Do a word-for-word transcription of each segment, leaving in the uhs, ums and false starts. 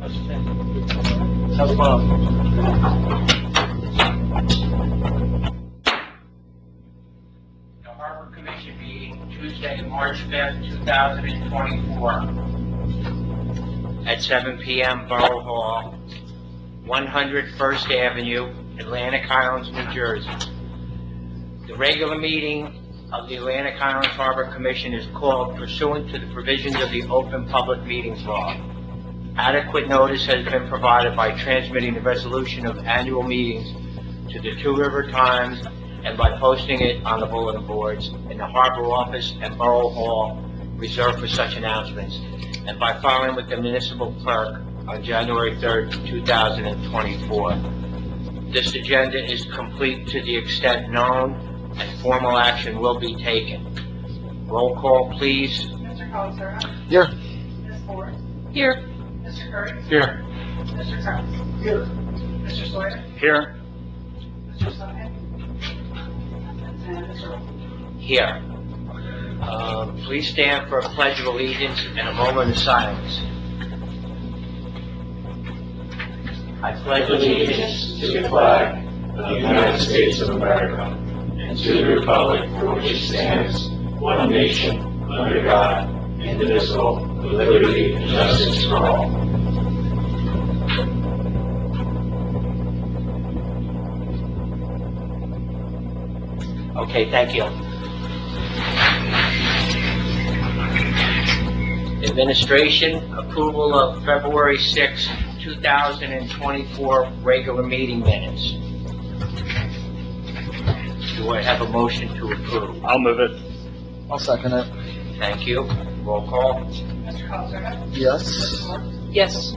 Have fun. The Harbor Commission meeting Tuesday, March fifth, two thousand twenty-four at seven p m Borough Hall, one hundred First Avenue, Atlantic Highlands, New Jersey. The regular meeting of the Atlantic Highlands Harbor Commission is called pursuant to the provisions of the Open Public Meetings Law. Adequate notice has been provided by transmitting the resolution of annual meetings to the Two River Times and by posting it on the bulletin boards in the Harbor Office and Borough Hall reserved for such announcements, and by filing with the municipal clerk on January third, two thousand twenty-four. This agenda is complete to the extent known, and formal action will be taken. Roll call, please. Mister Colasar. Here. Miz Ford. Here. Mister Curry. Here. Mister Kraus. Here. Mister Sawyer. Here. Mister Simon. And Mister Roll. Here. Uh, please stand for a pledge of allegiance and a moment of silence. I pledge allegiance to the flag of the United States of America and to the republic for which it stands, one nation, under God, indivisible, with liberty and justice for all. Okay, thank you. Administration, approval of February sixth, two thousand twenty-four regular meeting minutes. Do I have a motion to approve? I'll move it. I'll second it. Thank you. Roll call. Mister Colasar. Yes. Miz Ford. Yes.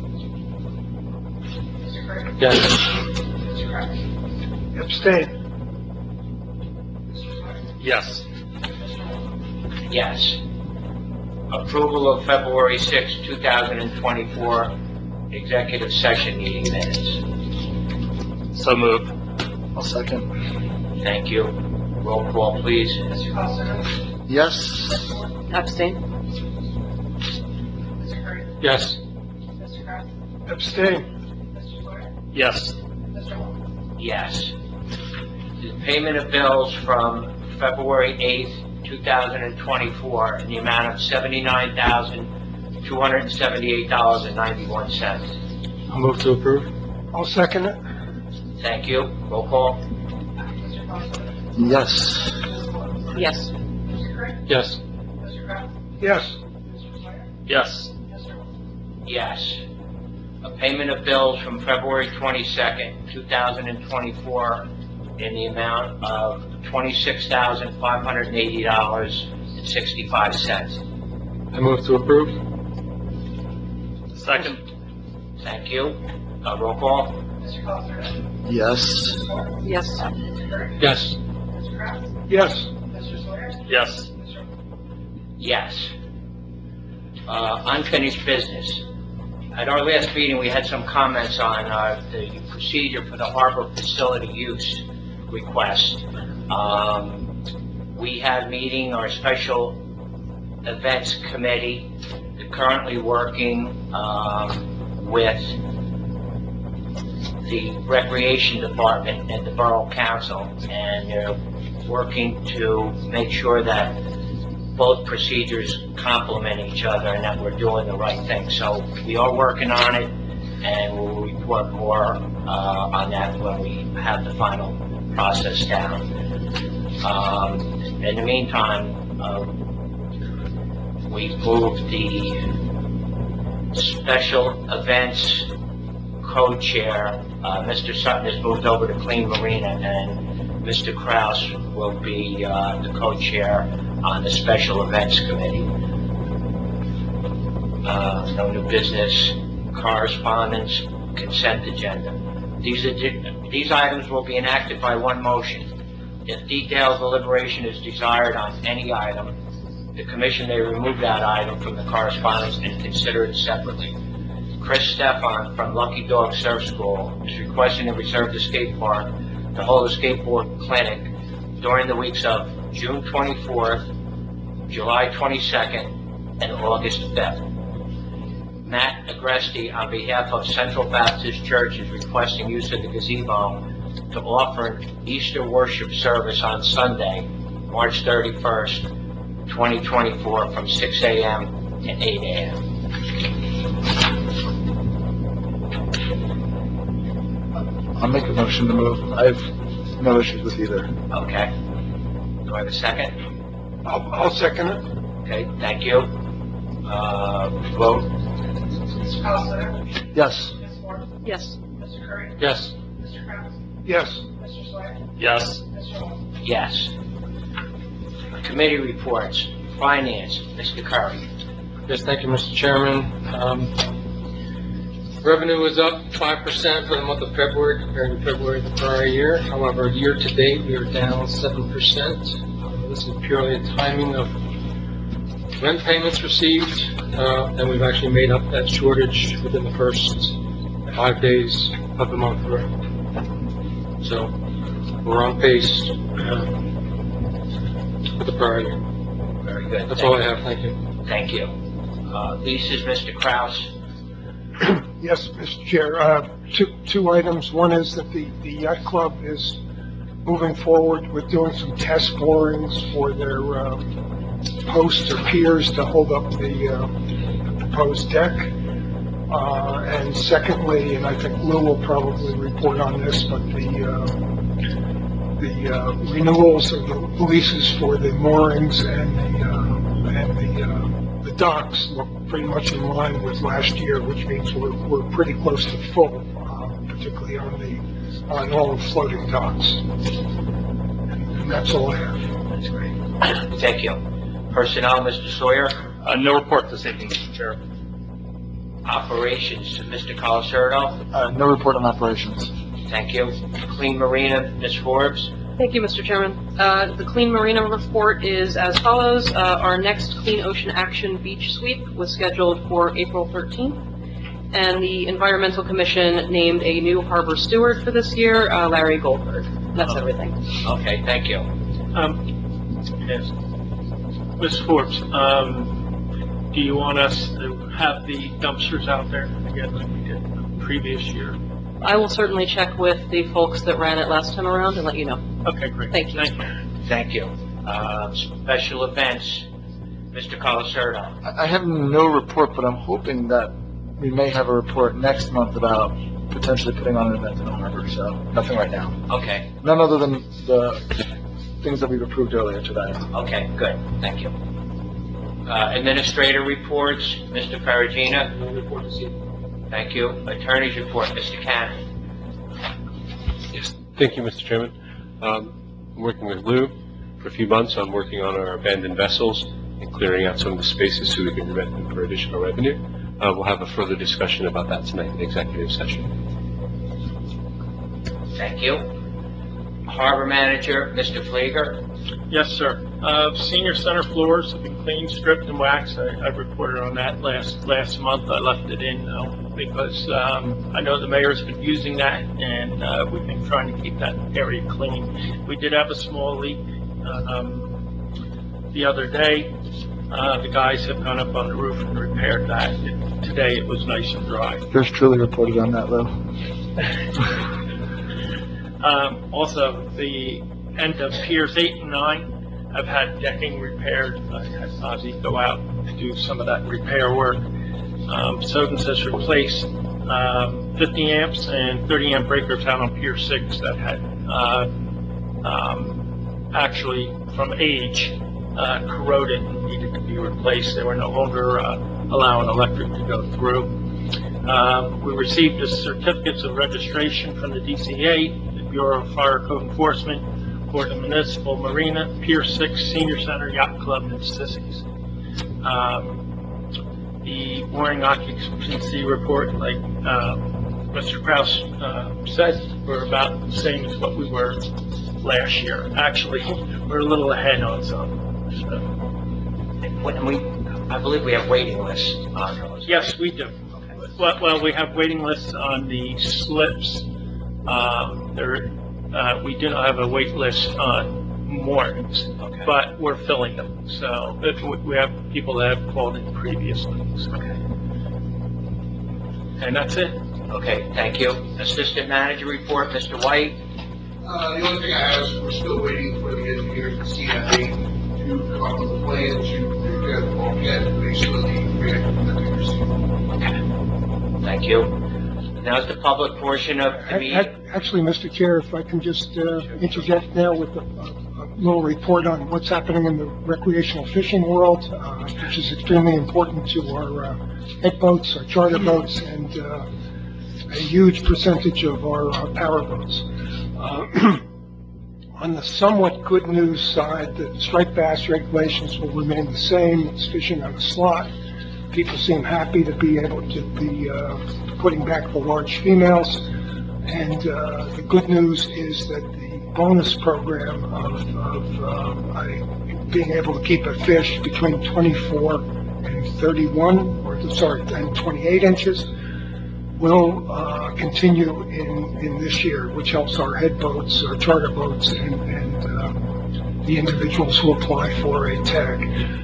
Mister Curry. Yes. Mister Kraus. Abstain. Mister Sawyer. Yes. Mister Roll. Yes. Approval of February sixth, two thousand twenty-four executive session meeting minutes. So moved. I'll second. Thank you. Roll call, please. Mister Colasar. Yes. Miz Ford. Abstain. Mister Curry. Yes. Mister Kraus. Abstain. Mister Sawyer. Yes. Mister Roll. Yes. The payment of bills from February eighth, two thousand twenty-four in the amount of seventy-nine thousand, two hundred seventy-eight dollars and ninety-one cents. I'll move to approve. I'll second it. Thank you. Roll call. Mister Colasar. Yes. Miz Ford. Yes. Mister Curry. Yes. Mister Kraus. Yes. Mister Sawyer. Yes. Mister Roll. Yes. A payment of bills from February twenty-second, two thousand twenty-four in the amount of twenty-six thousand, five hundred eighty dollars and sixty-five cents. I move to approve. Second. Thank you. Uh, roll call. Mister Colasar. Yes. Miz Ford. Yes. Mister Curry. Yes. Mister Kraus. Yes. Mister Sawyer. Yes. Mister Roll. Yes. Uh, unfinished business. At our last meeting, we had some comments on uh, the procedure for the harbor facility use request. Um, we have meeting our special events committee. They're currently working um, with the recreation department and the borough council, and they're working to make sure that both procedures complement each other and that we're doing the right thing. So we are working on it, and we'll report more uh, on that when we have the final process down. Um, in the meantime, uh, we've moved the special events co-chair. Uh, Mister Sutton has moved over to Clean Marina, and Mister Kraus will be uh, the co-chair on the special events committee. Uh, no new business, correspondence, consent agenda. These, these items will be enacted by one motion. If detailed deliberation is desired on any item, the commission may remove that item from the correspondence and consider it separately. Chris Stefan from Lucky Dog Surf School is requesting to reserve the skate park to hold a skateboard clinic during the weeks of June twenty-fourth, July twenty-second, and August fifth. Matt Agresti, on behalf of Central Baptist Church, is requesting use of the gazebo to offer an Easter worship service on Sunday, March thirty-first, twenty twenty-four, from six a m to eight a m I'll make a motion to move. I have no issues with either. Okay. Do I have a second? I'll, I'll second it. Okay, thank you. Uh, vote. Mister Costello? Yes. Miz Moore? Yes. Mister Curry? Yes. Mister Kraus? Yes. Mister Sawyer? Yes. Mister Hall? Yes. Committee reports. Finance, Mister Curry. Yes, thank you, Mister Chairman. Um, revenue was up five percent for the month of February compared to February of the prior year. However, year-to-date, we are down seven percent. Uh, this is purely a timing of rent payments received, uh, and we've actually made up that shortage within the first five days of the month. So, we're on pace uh, with the prior year. Very good. That's Thank all I you. have, thank you. Thank you. Uh, leases, Mister Kraus. Yes, Mister Chair. Uh, Two two items. One is that the the yacht club is moving forward with doing some test borings for their uh, posts or piers to hold up the uh, proposed deck. Uh, And secondly, and I think Lou will probably report on this, but the uh, the uh, renewals of the leases for the moorings and the uh, and the uh, the docks look pretty much in line with last year, which means we're, we're pretty close to full, uh, particularly on the, on all the floating docks. And that's all I have. That's great. Thank you. Personnel, Mister Sawyer. Uh, no report this evening, Mister Chair. Operations, Mister Colasurdo. Uh, no report on operations. Thank you. Clean Marina, Miz Forbes. Thank you, Mister Chairman. Uh, the Clean Marina report is as follows. Uh, our next Clean Ocean Action Beach Sweep was scheduled for April thirteenth, and the Environmental Commission named a new harbor steward for this year, uh, Larry Goldberg. That's everything. Okay, thank you. Um, yes. Miz Forbes, um, do you want us to have the dumpsters out there again like we did the previous year? I will certainly check with the folks that ran it last time around and let you know. Okay, great. Thank you. Thank you. Thank you. Uh, special events, Mister Colasurdo. I I have no report, but I'm hoping that we may have a report next month about potentially putting on an event in the harbor, so nothing right now. Okay, None other than the things that we've approved earlier today. okay, good. Thank you. Uh, administrator reports, Mister Perugina. No report this evening. Thank you. Attorney's report, Mister Cannon. Yes, thank you, Mister Chairman. Um, I'm working with Lou for a few months. I'm working on our abandoned vessels and clearing out some of the spaces so we can rent them for additional revenue. Uh, we'll have a further discussion about that tonight in executive session. Thank you. Harbor manager, Mister Flieger. Yes, sir. Uh, senior center floors have been cleaned, stripped, and waxed. I, I reported on that last last month. I left it in though because um, I know the mayor's been using that, and uh, we've been trying to keep that area clean. We did have a small leak um, the other day. Uh, the guys have gone up on the roof and repaired that. It, today it was nice and dry. Yours truly reported on that, Lou. Um, also, the end of piers eight and nine have had decking repaired. I had Ozzy go out to do some of that repair work. Um, Soden has replaced um, fifty amps and thirty amp breakers out on Pier six that had uh, um, actually, from age, uh, corroded and needed to be replaced. They were no longer uh, allowing electric to go through. Uh, we received the certificates of registration from the D C A, the Bureau of Fire Code Enforcement, for the Municipal Marina, Pier six, Senior Center, Yacht Club, and Sissies. Um, the mooring occupancy report, like uh, Mister Kraus uh, said, we're about the same as what we were last year. Actually, we're a little ahead on some. So, When we, I believe we have waiting lists on those. yes, we do. Well, well, we have waiting lists on the slips. Um, there, uh, we do not have a wait list on moorings, Okay. but we're filling them. So if we we have people that have called in previously. So. Okay. And that's it. Okay, thank you. Assistant manager report, Mister White. Uh, the only thing I have is we're still waiting for the engineers to C F A to come up with a plan to repair the bulkhead based on the grant that we received. Thank you. Now's the public portion of the Ac- meeting. ac- Actually, Mister Chair, if I can just uh, interject now with a, a a little report on what's happening in the recreational fishing world, uh, which is extremely important to our uh, head boats, our charter boats, and uh, a huge percentage of our uh, power boats. Uh, On the somewhat good news side, the striped bass regulations will remain the same. It's fishing on a slot. People seem happy to be able to be uh, putting back the large females. And uh, the good news is that the bonus program of, of uh, I- being able to keep a fish between twenty-four and thirty-one, or sorry, and twenty-eight inches, will uh, continue in, in this year, which helps our head boats, our charter boats, and, and uh, the individuals who apply for a tag.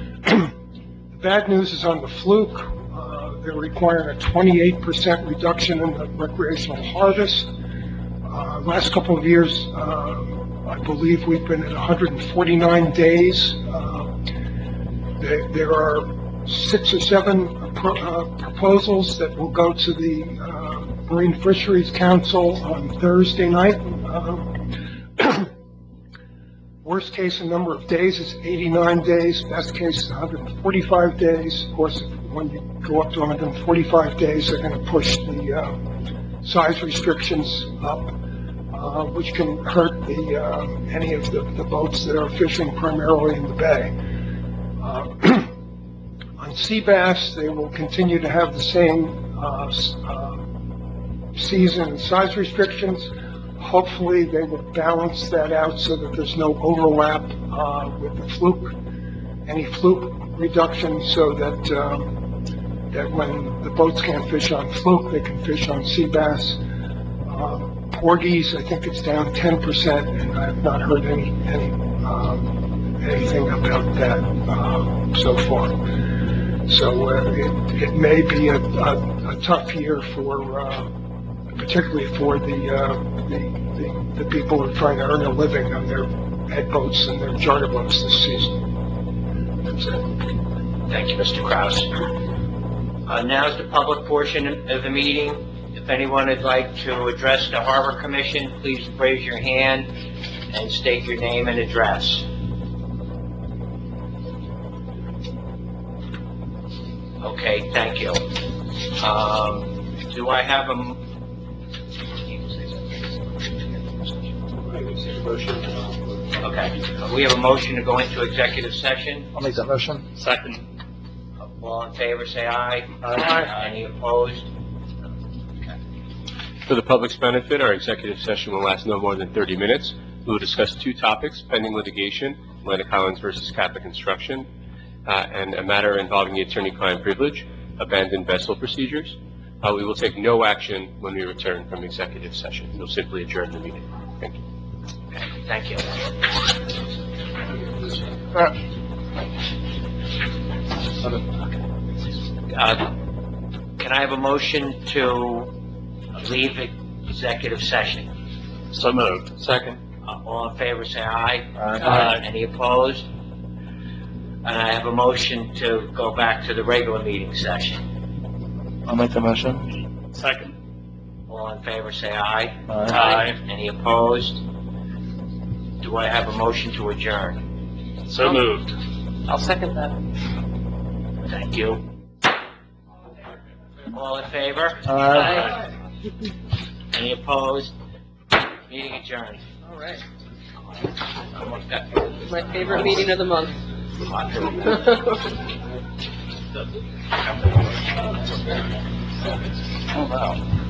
The bad news is on the fluke. Uh, they're requiring a twenty-eight percent reduction in the recreational harvest. Uh, last couple of years, uh, I believe we've been at one hundred forty-nine days. Uh, there, there are six or seven uh, pro- uh, proposals that will go to the uh, Marine Fisheries Council on Thursday night. Uh, worst case in number of days is eighty-nine days. Best case is one hundred forty-five days. Of course, if, when you go up to one hundred forty-five days, they're going to push the uh, size restrictions up, uh, which can hurt the uh, any of the, the boats that are fishing primarily in the bay. Uh, On sea bass, they will continue to have the same uh, s- uh, season and size restrictions. Hopefully, they will balance that out so that there's no overlap uh, with the fluke, any fluke reduction, so that um, that when the boats can't fish on fluke, they can fish on sea bass. Uh, Porgies, I think it's down ten percent, and I have not heard any any um, anything about that uh, so far. So uh, it, it may be a, a, a tough year for, uh, particularly for the, uh, the, the the people who are trying to earn a living on their head boats and their charter boats this season. That's it. Thank you, Mister Kraus. Uh, now's the public portion of the meeting. If anyone would like to address the Harbor Commission, please raise your hand and state your name and address. Okay, thank you. Um, do I have a, m- okay, we have a motion to go into executive session. I'll make that motion. Second. All in favor, say aye. Aye. Any opposed? For the public's benefit, our executive session will last no more than thirty minutes. We will discuss two topics: pending litigation, Atlantic Highlands versus Kappa Construction, uh, and a matter involving the attorney-client privilege, abandoned vessel procedures. Uh, we will take no action when we return from executive session. We'll simply adjourn the meeting. Thank you. Thank you. Uh, can I have a motion to leave executive session? So moved. Second. Uh, all in favor, say aye. Aye. Any opposed? And I have a motion to go back to the regular meeting session. I'll make the motion. Second. All in favor, say aye. Aye. Any opposed? Do I have a motion to adjourn? So moved. I'll second that. Thank you. All in favor? Aye. Any opposed? Meeting adjourned. All right. Almost got- My favorite meeting of the month. Oh, wow.